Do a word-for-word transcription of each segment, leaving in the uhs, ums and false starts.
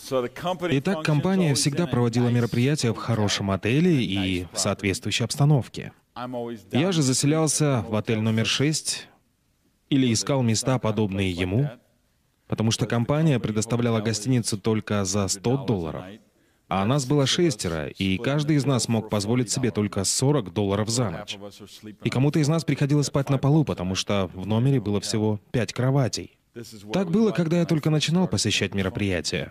Итак, компания всегда проводила мероприятия в хорошем отеле и в соответствующей обстановке. Я же заселялся в отель номер шесть или искал места, подобные ему, потому что компания предоставляла гостиницу только за сто долларов. А нас было шестеро, и каждый из нас мог позволить себе только сорок долларов за ночь. И кому-то из нас приходилось спать на полу, потому что в номере было всего пять кроватей. Так было, когда я только начинал посещать мероприятия.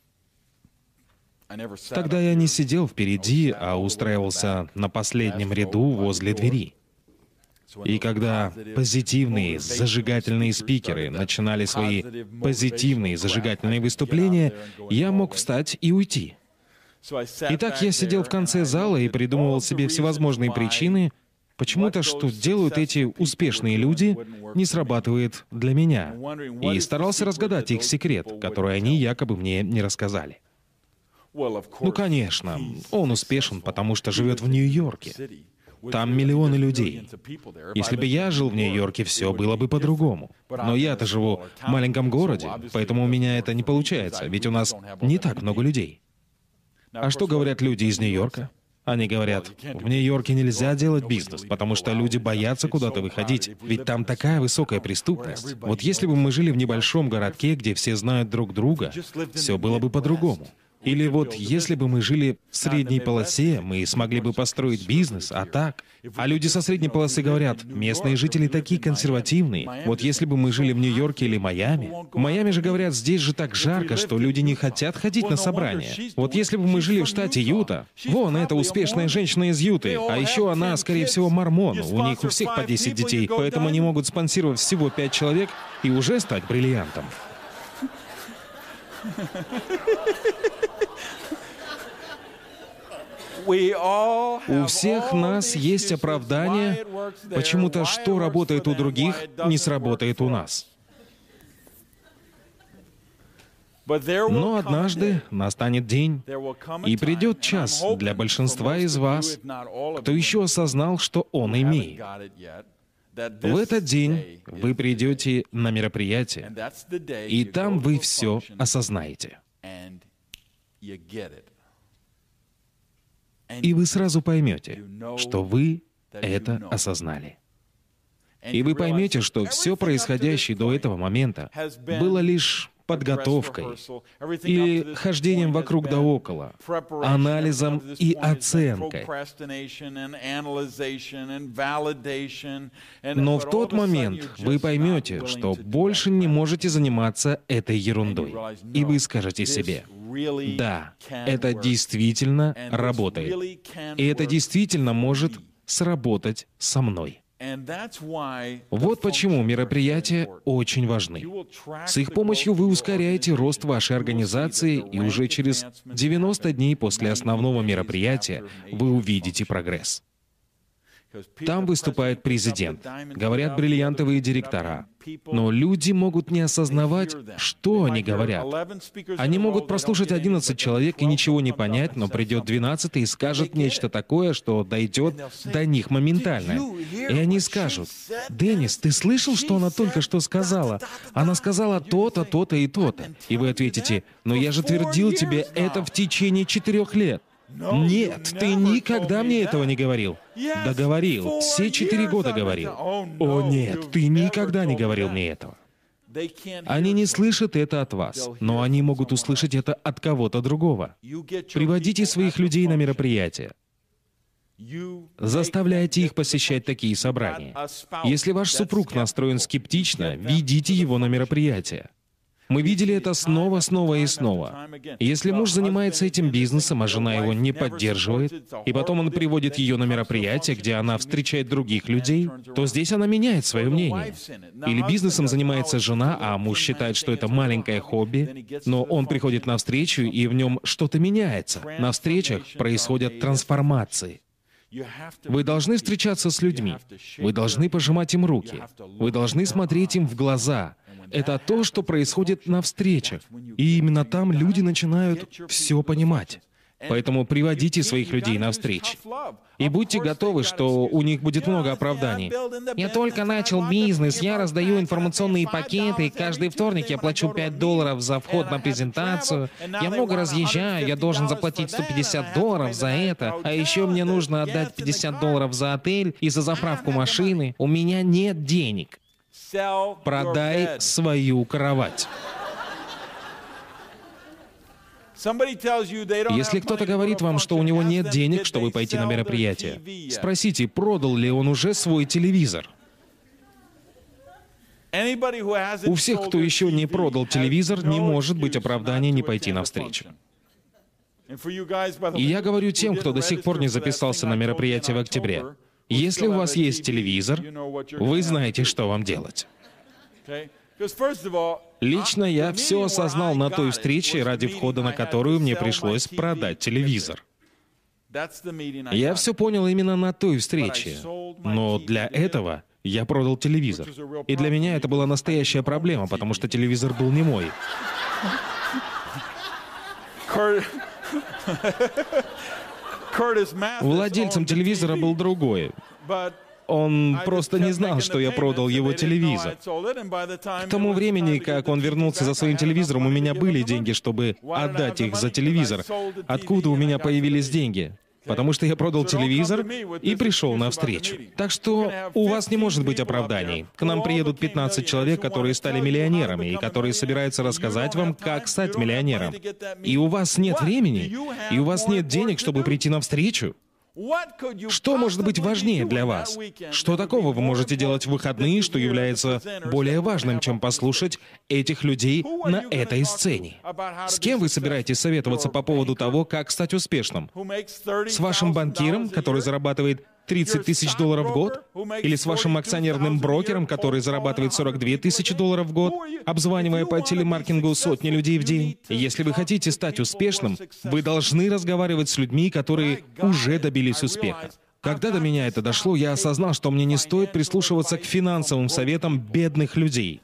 Тогда я не сидел впереди, а устраивался на последнем ряду возле двери. И когда позитивные, зажигательные спикеры начинали свои позитивные, зажигательные выступления, я мог встать и уйти. Итак, я сидел в конце зала и придумывал себе всевозможные причины, почему-то, что делают эти успешные люди, не срабатывает для меня. И старался разгадать их секрет, который они якобы мне не рассказали. Ну, конечно, он успешен, потому что живет в Нью-Йорке. Там миллионы людей. Если бы я жил в Нью-Йорке, все было бы по-другому. Но я-то живу в маленьком городе, поэтому у меня это не получается, ведь у нас не так много людей. А что говорят люди из Нью-Йорка? Они говорят, в Нью-Йорке нельзя делать бизнес, потому что люди боятся куда-то выходить, ведь там такая высокая преступность. Вот если бы мы жили в небольшом городке, где все знают друг друга, все было бы по-другому. Или вот если бы мы жили в средней полосе, мы смогли бы построить бизнес, а так... А люди со средней полосы говорят, местные жители такие консервативные. Вот если бы мы жили в Нью-Йорке или Майами... В Майами же говорят, здесь же так жарко, что люди не хотят ходить на собрания. Вот если бы мы жили в штате Юта... Вон, эта успешная женщина из Юты. А еще она, скорее всего, мормон. У них у всех по десять детей, поэтому они могут спонсировать всего пять человек и уже стать бриллиантом. У всех нас есть оправдание, почему-то что работает у других, не сработает у нас. Но однажды настанет день, и придет час для большинства из вас, кто еще осознал, что он имеет. В этот день вы придете на мероприятие, и там вы все осознаете. И вы сразу поймете, что вы это осознали. И вы поймете, что все происходящее до этого момента было лишь подготовкой или хождением вокруг да около, анализом и оценкой. Но в тот момент вы поймете, что больше не можете заниматься этой ерундой. И вы скажете себе, да, это действительно работает. И это действительно может сработать со мной. Вот почему мероприятия очень важны. С их помощью вы ускоряете рост вашей организации, и уже через девяносто дней после основного мероприятия вы увидите прогресс. Там выступает президент, говорят бриллиантовые директора. Но люди могут не осознавать, что они говорят. Они могут прослушать одиннадцать человек и ничего не понять, но придет двенадцатый и скажет нечто такое, что дойдет до них моментально. И они скажут, «Деннис, ты слышал, что она только что сказала? Она сказала то-то, то-то и то-то». И вы ответите, «Но я же твердил тебе это в течение четырех лет». Нет, ты никогда мне этого не говорил. Да говорил, все четыре года говорил. О нет, ты никогда не говорил мне этого. Они не слышат это от вас, но они могут услышать это от кого-то другого. Приводите своих людей на мероприятия. Заставляйте их посещать такие собрания. Если ваш супруг настроен скептично, ведите его на мероприятия. Мы видели это снова, снова и снова. Если муж занимается этим бизнесом, а жена его не поддерживает, и потом он приводит ее на мероприятие, где она встречает других людей, то здесь она меняет свое мнение. Или бизнесом занимается жена, а муж считает, что это маленькое хобби, но он приходит на встречу, и в нем что-то меняется. На встречах происходят трансформации. Вы должны встречаться с людьми. Вы должны пожимать им руки. Вы должны смотреть им в глаза. Это то, что происходит на встречах. И именно там люди начинают все понимать. Поэтому приводите своих людей на встречи. И будьте готовы, что у них будет много оправданий. Я только начал бизнес, я раздаю информационные пакеты, и каждый вторник я плачу пять долларов за вход на презентацию. Я много разъезжаю, я должен заплатить сто пятьдесят долларов за это. А еще мне нужно отдать пятьдесят долларов за отель и за заправку машины. У меня нет денег. Продай свою кровать. Если кто-то говорит вам, что у него нет денег, чтобы пойти на мероприятие, спросите, продал ли он уже свой телевизор. У всех, кто еще не продал телевизор, не может быть оправдания не пойти на встречу. И я говорю тем, кто до сих пор не записался на мероприятие в октябре. Если у вас есть телевизор, вы знаете, что вам делать. Лично я все осознал на той встрече, ради входа на которую мне пришлось продать телевизор. Я все понял именно на той встрече. Но для этого я продал телевизор. И для меня это была настоящая проблема, потому что телевизор был не мой. Владельцем телевизора был другой. Он просто не знал, что я продал его телевизор. К тому времени, как он вернулся за своим телевизором, у меня были деньги, чтобы отдать их за телевизор. Откуда у меня появились деньги? Потому что я продал телевизор и пришел на встречу. Так что у вас не может быть оправданий. К нам приедут пятнадцать человек, которые стали миллионерами, и которые собираются рассказать вам, как стать миллионером. И у вас нет времени, и у вас нет денег, чтобы прийти на встречу. Что может быть важнее для вас? Что такого вы можете делать в выходные, что является более важным, чем послушать этих людей на этой сцене? С кем вы собираетесь советоваться по поводу того, как стать успешным? С вашим банкиром, который зарабатывает тридцать тысяч долларов в год? Или с вашим акционерным брокером, который зарабатывает сорок две тысячи долларов в год, обзванивая по телемаркетингу сотни людей в день? Если вы хотите стать успешным, вы должны разговаривать с людьми, которые уже добились успеха. Когда до меня это дошло, я осознал, что мне не стоит прислушиваться к финансовым советам бедных людей.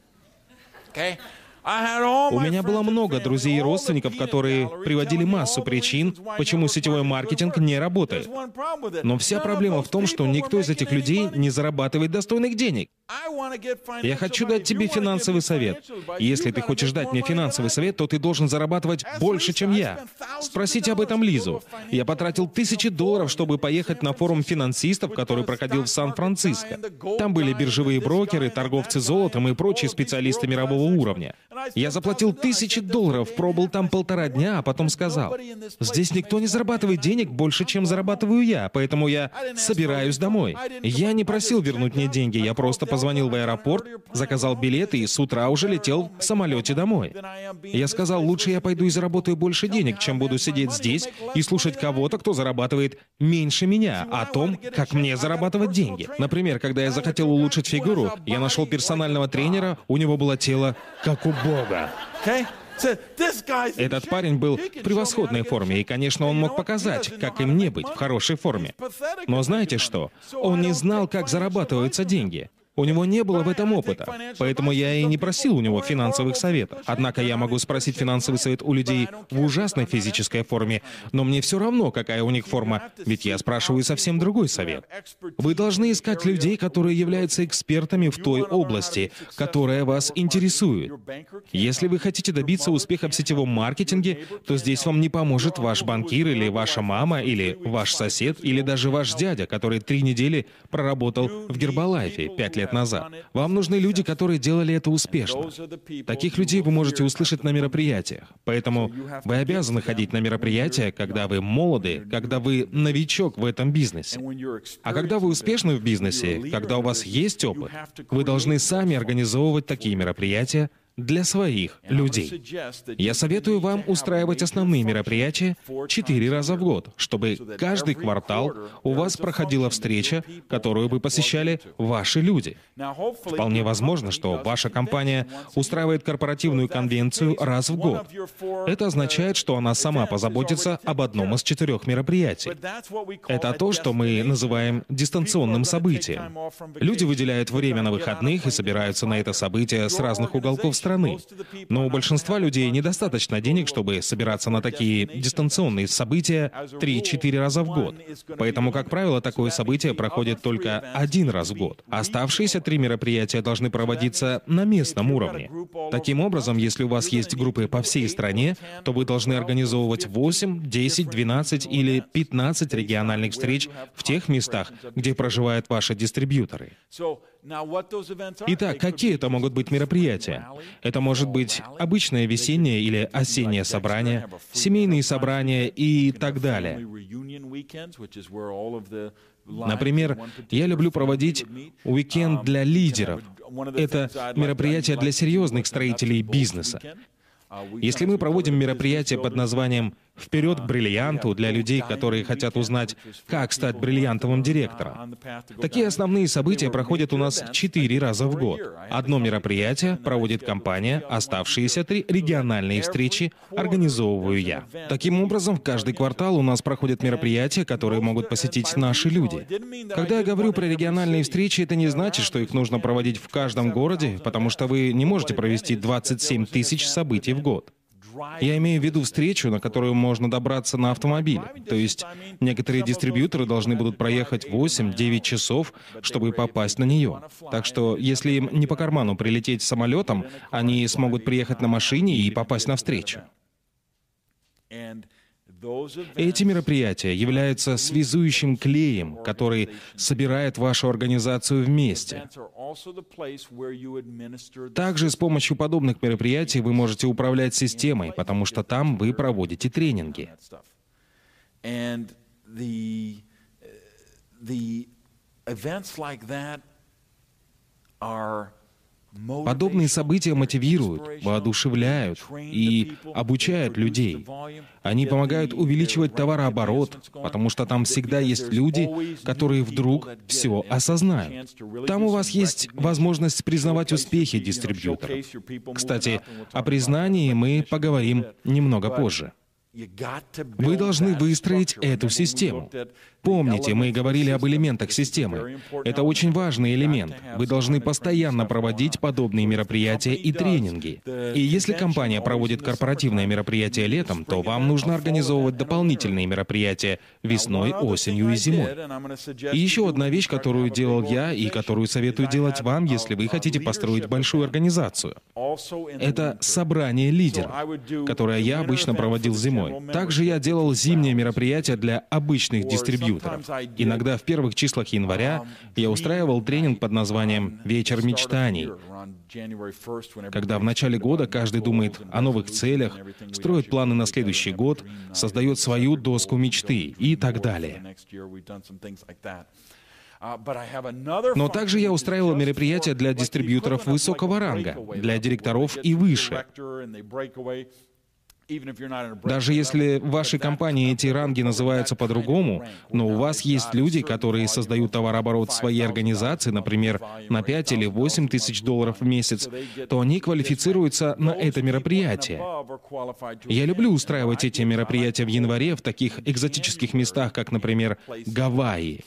У меня было много друзей и родственников, которые приводили массу причин, почему сетевой маркетинг не работает. Но вся проблема в том, что никто из этих людей не зарабатывает достойных денег. Я хочу дать тебе финансовый совет. И если ты хочешь дать мне финансовый совет, то ты должен зарабатывать больше, чем я. Спросите об этом Лизу. Я потратил тысячи долларов, чтобы поехать на форум финансистов, который проходил в Сан-Франциско. Там были биржевые брокеры, торговцы золотом и прочие специалисты мирового уровня. Я заплатил тысячи долларов, пробыл там полтора дня, а потом сказал: здесь никто не зарабатывает денег больше, чем зарабатываю я, поэтому я собираюсь домой. Я не просил вернуть мне деньги, я просто позвонил в аэропорт, заказал билеты и с утра уже летел в самолете домой. Я сказал: лучше я пойду и заработаю больше денег, чем буду сидеть здесь и слушать кого-то, кто зарабатывает меньше меня, о том, как мне зарабатывать деньги. Например, когда я захотел улучшить фигуру, я нашел персонального тренера, у него было тело как у Бога. Этот парень был в превосходной форме, и, конечно, он мог показать, как и мне быть в хорошей форме. Но знаете что? Он не знал, как зарабатываются деньги. У него не было в этом опыта, поэтому я и не просил у него финансовых советов. Однако я могу спросить финансовый совет у людей в ужасной физической форме, но мне все равно, какая у них форма, ведь я спрашиваю совсем другой совет. Вы должны искать людей, которые являются экспертами в той области, которая вас интересует. Если вы хотите добиться успеха в сетевом маркетинге, то здесь вам не поможет ваш банкир или ваша мама, или ваш сосед, или даже ваш дядя, который три недели проработал в Гербалайфе пять лет назад. Вам нужны люди, которые делали это успешно. Таких людей вы можете услышать на мероприятиях. Поэтому вы обязаны ходить на мероприятия, когда вы молоды, когда вы новичок в этом бизнесе. А когда вы успешны в бизнесе, когда у вас есть опыт, вы должны сами организовывать такие мероприятия для своих людей. Я советую вам устраивать основные мероприятия четыре раза в год, чтобы каждый квартал у вас проходила встреча, которую бы посещали ваши люди. Вполне возможно, что ваша компания устраивает корпоративную конвенцию раз в год. Это означает, что она сама позаботится об одном из четырех мероприятий. Это то, что мы называем дистанционным событием. Люди выделяют время на выходных и собираются на это событие с разных уголков страны. страны. Но у большинства людей недостаточно денег, чтобы собираться на такие дистанционные события три-четыре раза в год. Поэтому, как правило, такое событие проходит только один раз в год. Оставшиеся три мероприятия должны проводиться на местном уровне. Таким образом, если у вас есть группы по всей стране, то вы должны организовывать восемь, десять, двенадцать или пятнадцать региональных встреч в тех местах, где проживают ваши дистрибьюторы. Итак, какие это могут быть мероприятия? Это может быть обычное весеннее или осеннее собрание, семейные собрания и так далее. Например, я люблю проводить уикенд для лидеров. Это мероприятие для серьезных строителей бизнеса. Если мы проводим мероприятие под названием «Вперед к бриллианту» для людей, которые хотят узнать, как стать бриллиантовым директором. Такие основные события проходят у нас четыре раза в год. Одно мероприятие проводит компания, оставшиеся три региональные встречи организовываю я. Таким образом, в каждый квартал у нас проходят мероприятия, которые могут посетить наши люди. Когда я говорю про региональные встречи, это не значит, что их нужно проводить в каждом городе, потому что вы не можете провести двадцать семь тысяч событий в год. Я имею в виду встречу, на которую можно добраться на автомобиле. То есть некоторые дистрибьюторы должны будут проехать восемь-девять часов, чтобы попасть на нее. Так что, если им не по карману прилететь самолетом, они смогут приехать на машине и попасть на встречу. Эти мероприятия являются связующим клеем, который собирает вашу организацию вместе. Также с помощью подобных мероприятий вы можете управлять системой, потому что там вы проводите тренинги. Подобные события мотивируют, воодушевляют и обучают людей. Они помогают увеличивать товарооборот, потому что там всегда есть люди, которые вдруг все осознают. Там у вас есть возможность признавать успехи дистрибьюторов. Кстати, о признании мы поговорим немного позже. Вы должны выстроить эту систему. Помните, мы говорили об элементах системы. Это очень важный элемент. Вы должны постоянно проводить подобные мероприятия и тренинги. И если компания проводит корпоративное мероприятие летом, то вам нужно организовывать дополнительные мероприятия весной, осенью и зимой. И еще одна вещь, которую делал я и которую советую делать вам, если вы хотите построить большую организацию. Это собрание лидеров, которое я обычно проводил зимой. Также я делал зимние мероприятия для обычных дистрибьюторов. Иногда в первых числах января я устраивал тренинг под названием «Вечер мечтаний», когда в начале года каждый думает о новых целях, строит планы на следующий год, создает свою доску мечты и так далее. Но также я устраивал мероприятия для дистрибьюторов высокого ранга, для директоров и выше. Даже если в вашей компании эти ранги называются по-другому, но у вас есть люди, которые создают товарооборот в своей организации, например, на пять или восемь тысяч долларов в месяц, то они квалифицируются на это мероприятие. Я люблю устраивать эти мероприятия в январе в таких экзотических местах, как, например, Гавайи.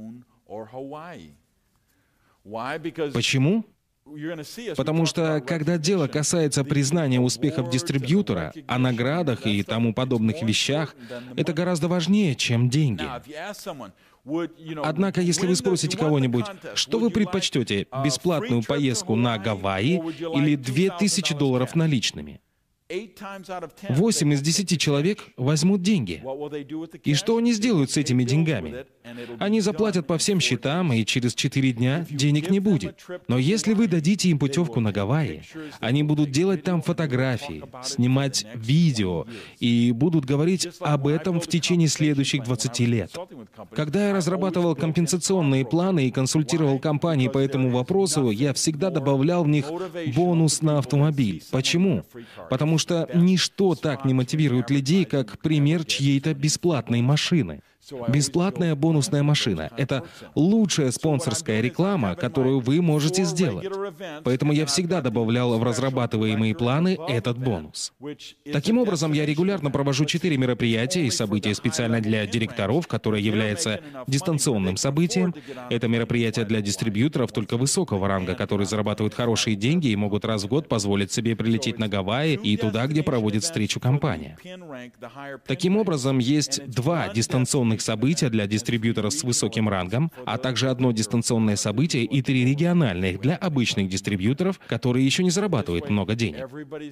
Почему? Потому что, когда дело касается признания успехов дистрибьютора, о наградах и тому подобных вещах, это гораздо важнее, чем деньги. Однако, если вы спросите кого-нибудь, что вы предпочтете, бесплатную поездку на Гавайи или две тысячи долларов наличными? Восемь из десяти человек возьмут деньги. И что они сделают с этими деньгами? Они заплатят по всем счетам, и через четыре дня денег не будет. Но если вы дадите им путевку на Гавайи, они будут делать там фотографии, снимать видео и будут говорить об этом в течение следующих двадцати лет. Когда я разрабатывал компенсационные планы и консультировал компании по этому вопросу, я всегда добавлял в них бонус на автомобиль. Почему? Потому что ничто так не мотивирует людей, как пример чьей-то бесплатной машины. Бесплатная бонусная машина — это лучшая спонсорская реклама, которую вы можете сделать. Поэтому я всегда добавлял в разрабатываемые планы этот бонус. Таким образом, я регулярно провожу четыре мероприятия и события специально для директоров, которое является дистанционным событием. Это мероприятие для дистрибьюторов только высокого ранга, которые зарабатывают хорошие деньги и могут раз в год позволить себе прилететь на Гавайи и туда, где проводит встречу компания. Таким образом, есть два дистанционных события для дистрибьюторов с высоким рангом, а также одно дистанционное событие и три региональных для обычных дистрибьюторов, которые еще не зарабатывают много денег.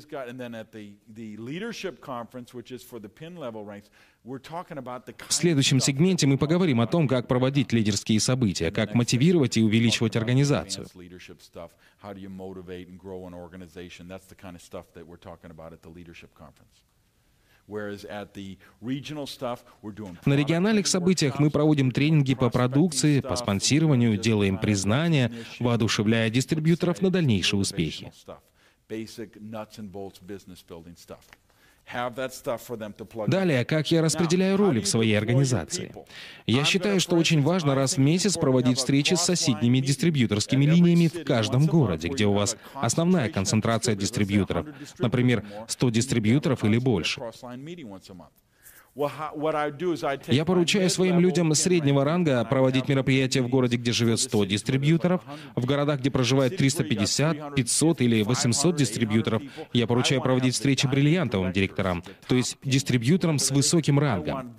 В следующем сегменте мы поговорим о том, как проводить лидерские события, как мотивировать и увеличивать организацию. На региональных событиях мы проводим тренинги по продукции, по спонсированию, делаем признания, воодушевляя дистрибьюторов на дальнейшие успехи. Далее, как я распределяю роли в своей организации. Я считаю, что очень важно раз в месяц проводить встречи с соседними дистрибьюторскими линиями в каждом городе, где у вас основная концентрация дистрибьюторов, например, сто дистрибьюторов или больше. Я поручаю своим людям среднего ранга проводить мероприятия в городе, где живет сто дистрибьюторов, в городах, где проживает триста пятьдесят, пятьсот или восемьсот дистрибьюторов. Я поручаю проводить встречи бриллиантовым директорам, то есть дистрибьюторам с высоким рангом.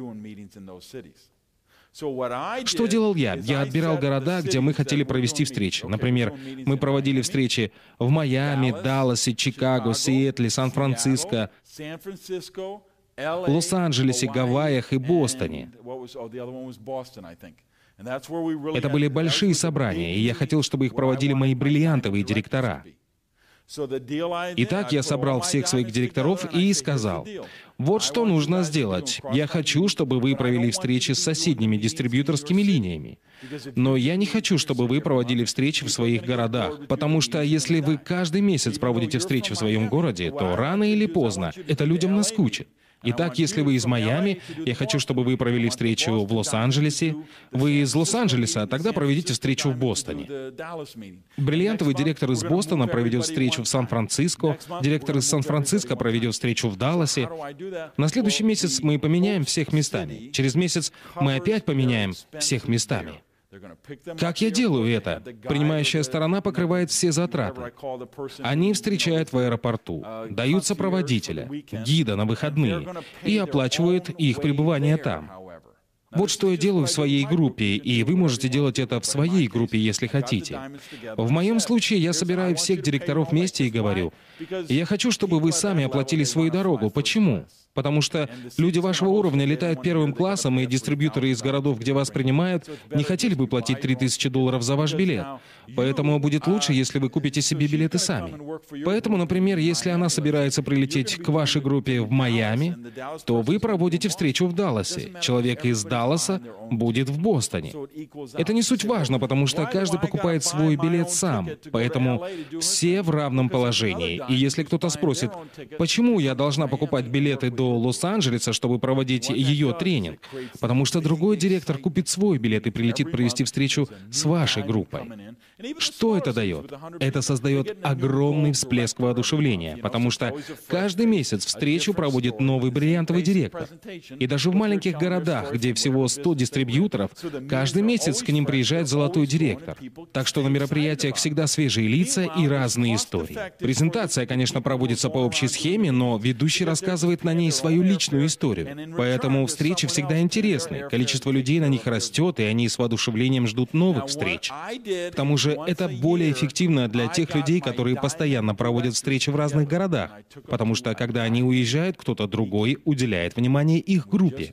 Что делал я? Я отбирал города, где мы хотели провести встречи. Например, мы проводили встречи в Майами, Далласе, Чикаго, Сиэтле, Сан-Франциско, Лос-Анджелесе, Гавайях и Бостоне. Это были большие собрания, и я хотел, чтобы их проводили мои бриллиантовые директора. Итак, я собрал всех своих директоров и сказал: вот что нужно сделать. Я хочу, чтобы вы провели встречи с соседними дистрибьюторскими линиями. Но я не хочу, чтобы вы проводили встречи в своих городах, потому что если вы каждый месяц проводите встречи в своем городе, то рано или поздно это людям наскучит. Итак, если вы из Майами, я хочу, чтобы вы провели встречу в Лос-Анджелесе. Вы из Лос-Анджелеса, тогда проведите встречу в Бостоне. Бриллиантовый директор из Бостона проведет встречу в Сан-Франциско, директор из Сан-Франциско проведет встречу в Далласе. На следующий месяц мы поменяем всех местами. Через месяц мы опять поменяем всех местами. Как я делаю это? Принимающая сторона покрывает все затраты. Они встречают в аэропорту, дают сопроводителя, гида на выходные и оплачивают их пребывание там. Вот что я делаю в своей группе, и вы можете делать это в своей группе, если хотите. В моем случае я собираю всех директоров вместе и говорю: я хочу, чтобы вы сами оплатили свою дорогу. Почему? Потому что люди вашего уровня летают первым классом, и дистрибьюторы из городов, где вас принимают, не хотели бы платить три тысячи долларов за ваш билет. Поэтому будет лучше, если вы купите себе билеты сами. Поэтому, например, если она собирается прилететь к вашей группе в Майами, то вы проводите встречу в Далласе. Человек из Далласа будет в Бостоне. Это не суть важно, потому что каждый покупает свой билет сам. Поэтому все в равном положении. И если кто-то спросит: почему я должна покупать билеты до Лос-Анджелеса, чтобы проводить ее тренинг? Потому что другой директор купит свой билет и прилетит провести встречу с вашей группой. Что это дает? Это создает огромный всплеск воодушевления, потому что каждый месяц встречу проводит новый бриллиантовый директор. И даже в маленьких городах, где всего сто дистрибьюторов, каждый месяц к ним приезжает золотой директор. Так что на мероприятиях всегда свежие лица и разные истории. Презентация, конечно, проводится по общей схеме, но ведущий рассказывает на ней свою личную историю. Поэтому встречи всегда интересны. Количество людей на них растет, и они с воодушевлением ждут новых встреч. К тому же это более эффективно для тех людей, которые постоянно проводят встречи в разных городах, потому что, когда они уезжают, кто-то другой уделяет внимание их группе.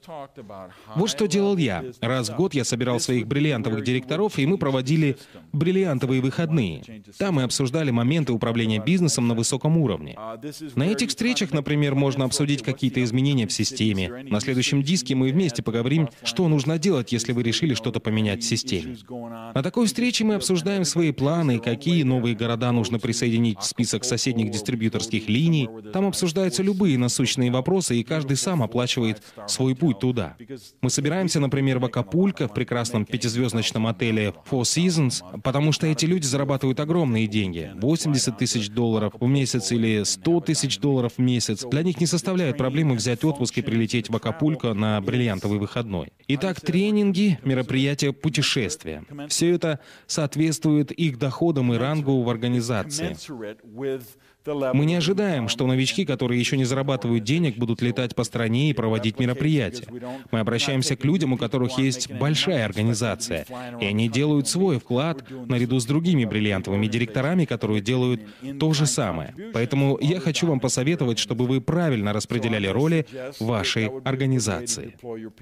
Вот что делал я. Раз в год я собирал своих бриллиантовых директоров, и мы проводили бриллиантовые выходные. Там мы обсуждали моменты управления бизнесом на высоком уровне. На этих встречах, например, можно обсудить какие-то изменения в системе. На следующем диске мы вместе поговорим, что нужно делать, если вы решили что-то поменять в системе. На такой встрече мы обсуждаем обсуждаем свои планы, какие новые города нужно присоединить в список соседних дистрибьюторских линий. Там обсуждаются любые насущные вопросы, и каждый сам оплачивает свой путь туда. Мы собираемся, например, в Акапулько, в прекрасном пятизвездочном отеле Four Seasons, потому что эти люди зарабатывают огромные деньги. восемьдесят тысяч долларов в месяц или сто тысяч долларов в месяц. Для них не составляет проблемы взять отпуск и прилететь в Акапулько на бриллиантовый выходной. Итак, тренинги, мероприятия, путешествия. Все это соответствует их доходам и рангу в организации. Мы не ожидаем, что новички, которые еще не зарабатывают денег, будут летать по стране и проводить мероприятия. Мы обращаемся к людям, у которых есть большая организация, и они делают свой вклад наряду с другими бриллиантовыми директорами, которые делают то же самое. Поэтому я хочу вам посоветовать, чтобы вы правильно распределяли роли в вашей организации.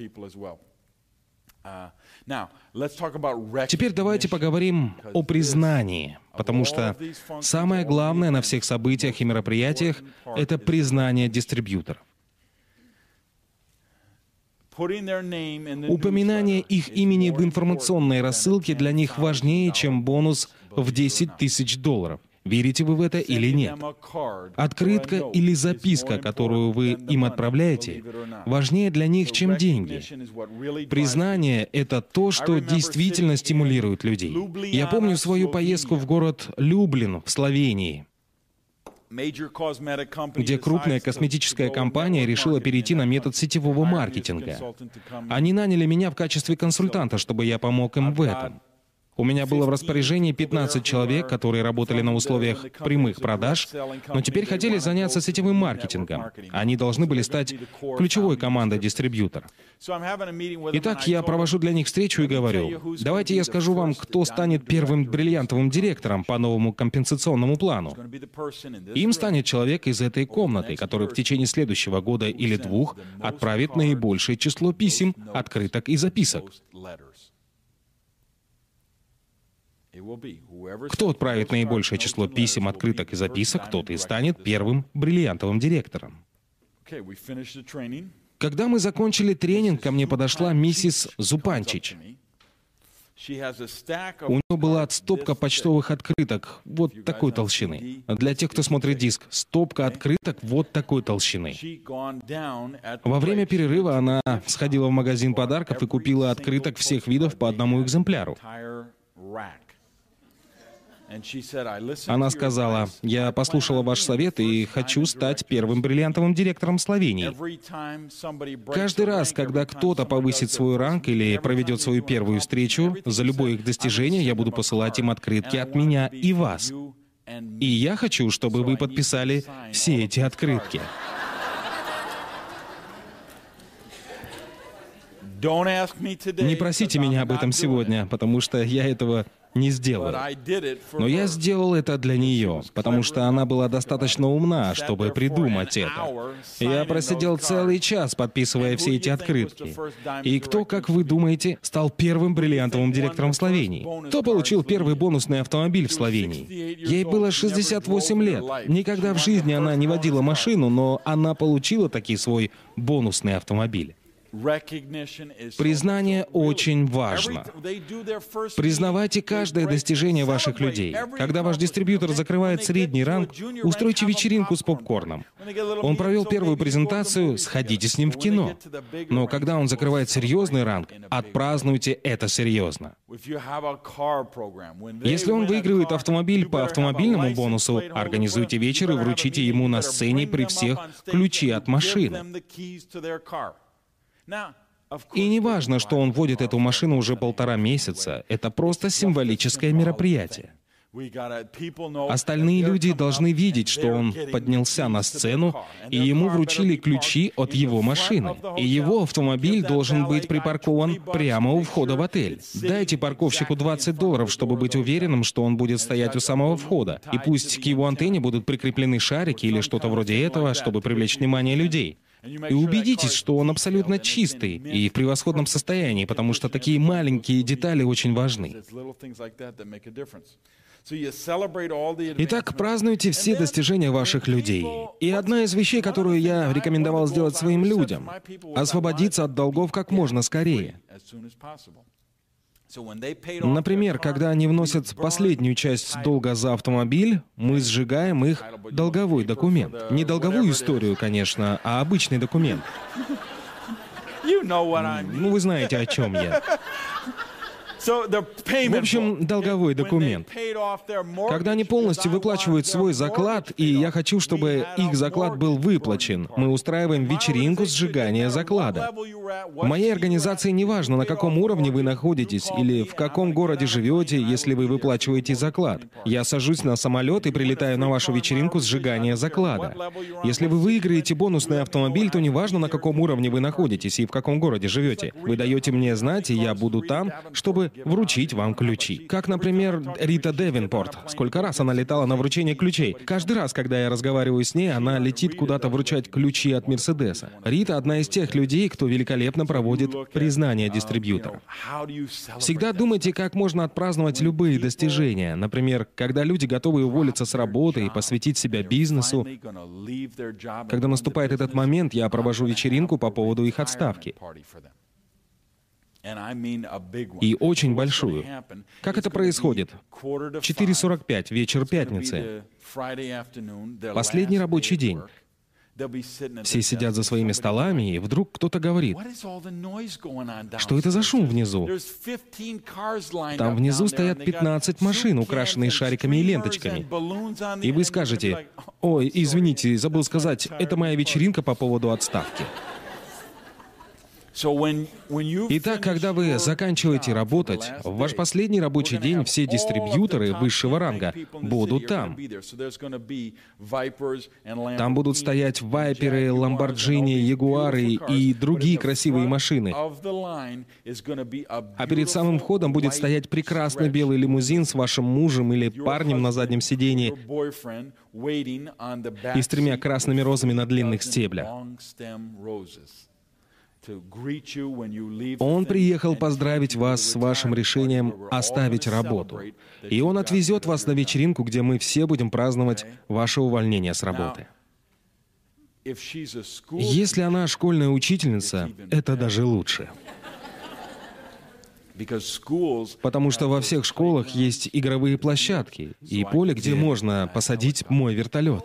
Теперь давайте поговорим о признании, потому что самое главное на всех событиях и мероприятиях — это признание дистрибьюторов. Упоминание их имени в информационной рассылке для них важнее, чем бонус в десять тысяч долларов. Верите вы в это или нет? Открытка или записка, которую вы им отправляете, важнее для них, чем деньги. Признание — это то, что действительно стимулирует людей. Я помню свою поездку в город Люблин в Словении, где крупная косметическая компания решила перейти на метод сетевого маркетинга. Они наняли меня в качестве консультанта, чтобы я помог им в этом. У меня было в распоряжении пятнадцать человек, которые работали на условиях прямых продаж, но теперь хотели заняться сетевым маркетингом. Они должны были стать ключевой командой дистрибьютора. Итак, я провожу для них встречу и говорю: давайте я скажу вам, кто станет первым бриллиантовым директором по новому компенсационному плану. Им станет человек из этой комнаты, который в течение следующего года или двух отправит наибольшее число писем, открыток и записок. Кто отправит наибольшее число писем, открыток и записок, тот и станет первым бриллиантовым директором. Когда мы закончили тренинг, ко мне подошла миссис Зупанчич. У нее была стопка почтовых открыток вот такой толщины. Для тех, кто смотрит диск, стопка открыток вот такой толщины. Во время перерыва она сходила в магазин подарков и купила открыток всех видов по одному экземпляру. Она сказала: «Я послушала ваш совет и хочу стать первым бриллиантовым директором Словении. Каждый раз, когда кто-то повысит свой ранг или проведет свою первую встречу, за любое их достижение я буду посылать им открытки от меня и вас. И я хочу, чтобы вы подписали все эти открытки». Не просите меня об этом сегодня, потому что я этого не сделал. Но я сделал это для нее, потому что она была достаточно умна, чтобы придумать это. Я просидел целый час, подписывая все эти открытки. И кто, как вы думаете, стал первым бриллиантовым директором Словении? Кто получил первый бонусный автомобиль в Словении? Ей было шестьдесят восемь лет. Никогда в жизни она не водила машину, но она получила таки свой бонусный автомобиль. Признание очень важно. Признавайте каждое достижение ваших людей. Когда ваш дистрибьютор закрывает средний ранг, устройте вечеринку с попкорном. Он провел первую презентацию, сходите с ним в кино. Но когда он закрывает серьезный ранг, отпразднуйте это серьезно. Если он выигрывает автомобиль по автомобильному бонусу, организуйте вечер и вручите ему на сцене при всех ключи от машины. И не важно, что он водит эту машину уже полтора месяца, это просто символическое мероприятие. Остальные люди должны видеть, что он поднялся на сцену, и ему вручили ключи от его машины. И его автомобиль должен быть припаркован прямо у входа в отель. Дайте парковщику двадцать долларов, чтобы быть уверенным, что он будет стоять у самого входа. И пусть к его антенне будут прикреплены шарики или что-то вроде этого, чтобы привлечь внимание людей. И убедитесь, что он абсолютно чистый и в превосходном состоянии, потому что такие маленькие детали очень важны. Итак, празднуйте все достижения ваших людей. И одна из вещей, которую я рекомендовал сделать своим людям — освободиться от долгов как можно скорее. Например, когда они вносят последнюю часть долга за автомобиль, мы сжигаем их долговой документ. Не долговую историю, конечно, а обычный документ. Ну, вы знаете, о чем я. В общем, долговой документ. Когда они полностью выплачивают свой заклад, и я хочу, чтобы их заклад был выплачен, мы устраиваем вечеринку сжигания заклада. В моей организации неважно, на каком уровне вы находитесь или в каком городе живете, если вы выплачиваете заклад. Я сажусь на самолет и прилетаю на вашу вечеринку сжигания заклада. Если вы выиграете бонусный автомобиль, то неважно, на каком уровне вы находитесь и в каком городе живете. Вы даете мне знать, и я буду там, чтобы вручить вам ключи. Как, например, Рита Девинпорт. Сколько раз она летала на вручение ключей. Каждый раз, когда я разговариваю с ней, она летит куда-то вручать ключи от Мерседеса. Рита одна из тех людей, кто великолепно проводит признание дистрибьютора. Всегда думайте, как можно отпраздновать любые достижения. Например, когда люди готовы уволиться с работы и посвятить себя бизнесу. Когда наступает этот момент, я провожу вечеринку по поводу их отставки. И очень большую. Как это происходит? четыре сорок пять, вечер пятницы. Последний рабочий день. Все сидят за своими столами, и вдруг кто-то говорит: «Что это за шум внизу?» Там внизу стоят пятнадцать машин, украшенные шариками и ленточками. И вы скажете: «Ой, извините, забыл сказать, это моя вечеринка по поводу отставки». Итак, когда вы заканчиваете работать, в ваш последний рабочий день все дистрибьюторы высшего ранга будут там. Там будут стоять вайперы, ламборджини, ягуары и другие красивые машины. А перед самым входом будет стоять прекрасный белый лимузин с вашим мужем или парнем на заднем сидении и с тремя красными розами на длинных стеблях. Он приехал поздравить вас с вашим решением оставить работу. И он отвезет вас на вечеринку, где мы все будем праздновать ваше увольнение с работы. Если она школьная учительница, это даже лучше. Потому что во всех школах есть игровые площадки и поле, где можно посадить мой вертолет.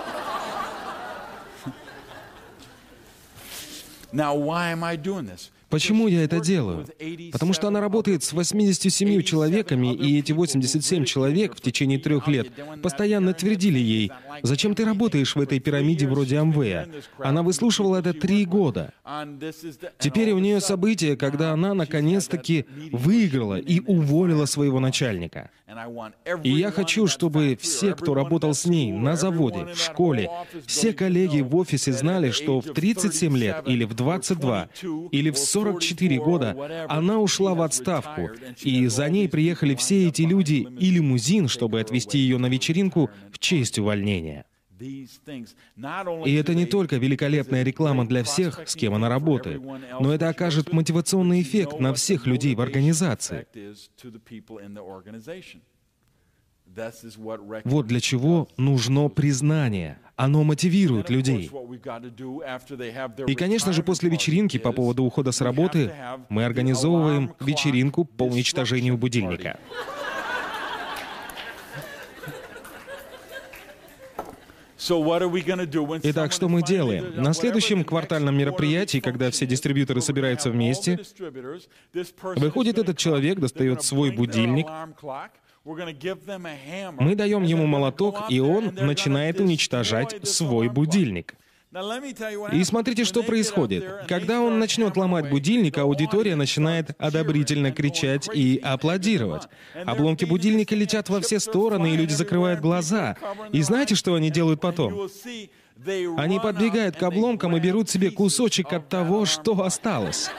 Почему я это делаю? Потому что она работает с восемьдесят семь человеками, и эти восемьдесят семь человек в течение трех лет постоянно твердили ей: «Зачем ты работаешь в этой пирамиде вроде Амвея?» Она выслушивала это три года. Теперь у нее событие, когда она наконец-таки выиграла и уволила своего начальника. И я хочу, чтобы все, кто работал с ней на заводе, в школе, все коллеги в офисе знали, что в тридцать семь лет или в двадцать два или в сорок четыре года она ушла в отставку, и за ней приехали все эти люди и лимузин, чтобы отвезти ее на вечеринку в честь увольнения. И это не только великолепная реклама для всех, с кем она работает, но это окажет мотивационный эффект на всех людей в организации. Вот для чего нужно признание. Оно мотивирует людей. И, конечно же, после вечеринки по поводу ухода с работы мы организовываем вечеринку по уничтожению будильника. Итак, что мы делаем? На следующем квартальном мероприятии, когда все дистрибьюторы собираются вместе, выходит этот человек, достает свой будильник, мы даем ему молоток, и он начинает уничтожать свой будильник. И смотрите, что происходит. Когда он начнет ломать будильник, аудитория начинает одобрительно кричать и аплодировать. Обломки будильника летят во все стороны, и люди закрывают глаза. И знаете, что они делают потом? Они подбегают к обломкам и берут себе кусочек от того, что осталось.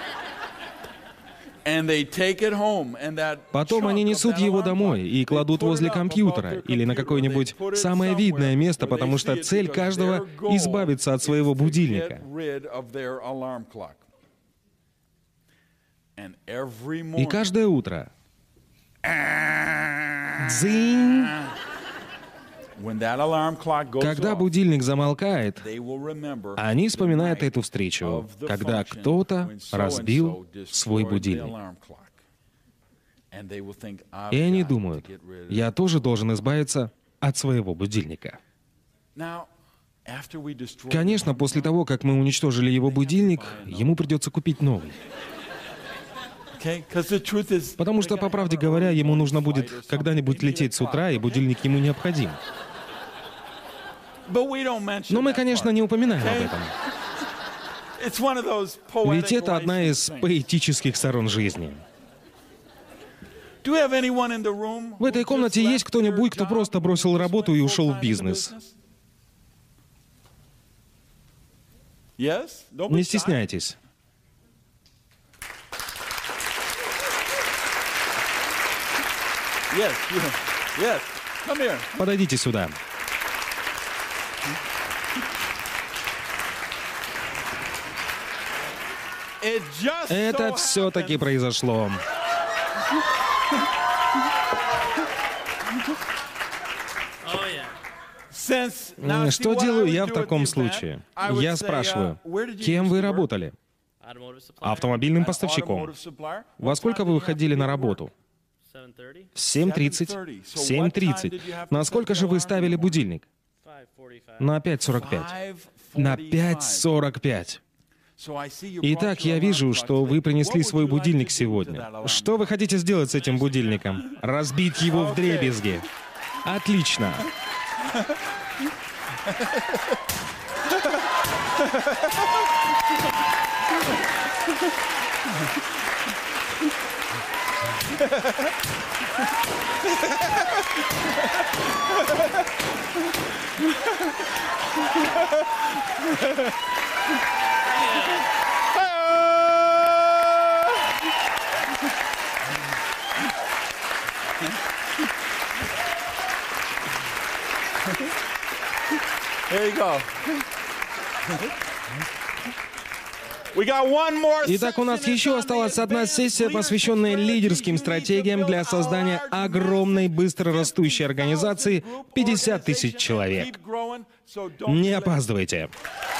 Потом они несут его домой и кладут возле компьютера или на какое-нибудь самое видное место, потому что цель каждого — избавиться от своего будильника. И каждое утро дзынь. Когда будильник замолкает, они вспоминают эту встречу, когда кто-то разбил свой будильник. И они думают, я тоже должен избавиться от своего будильника. Конечно, после того, как мы уничтожили его будильник, ему придется купить новый. Потому что, по правде говоря, ему нужно будет когда-нибудь лететь с утра, и будильник ему необходим. Но мы, конечно, не упоминаем об этом. Ведь это одна из поэтических сторон жизни. В этой комнате есть кто-нибудь, кто просто бросил работу и ушел в бизнес? Не стесняйтесь. Подойдите сюда. Это все-таки произошло. Что делаю я в таком случае? Я спрашиваю, кем вы работали? Автомобильным поставщиком. Во сколько вы выходили на работу? В семь тридцать. семь тридцать. На сколько же вы ставили будильник? На пять сорок пять. На пять сорок пять. Итак, я вижу, что вы принесли свой будильник сегодня. Что вы хотите сделать с этим будильником? Разбить его вдребезги. Отлично. There you go. Итак, у нас еще осталась одна сессия, посвященная лидерским стратегиям для создания огромной, быстро растущей организации пятьдесят тысяч человек. Не опаздывайте.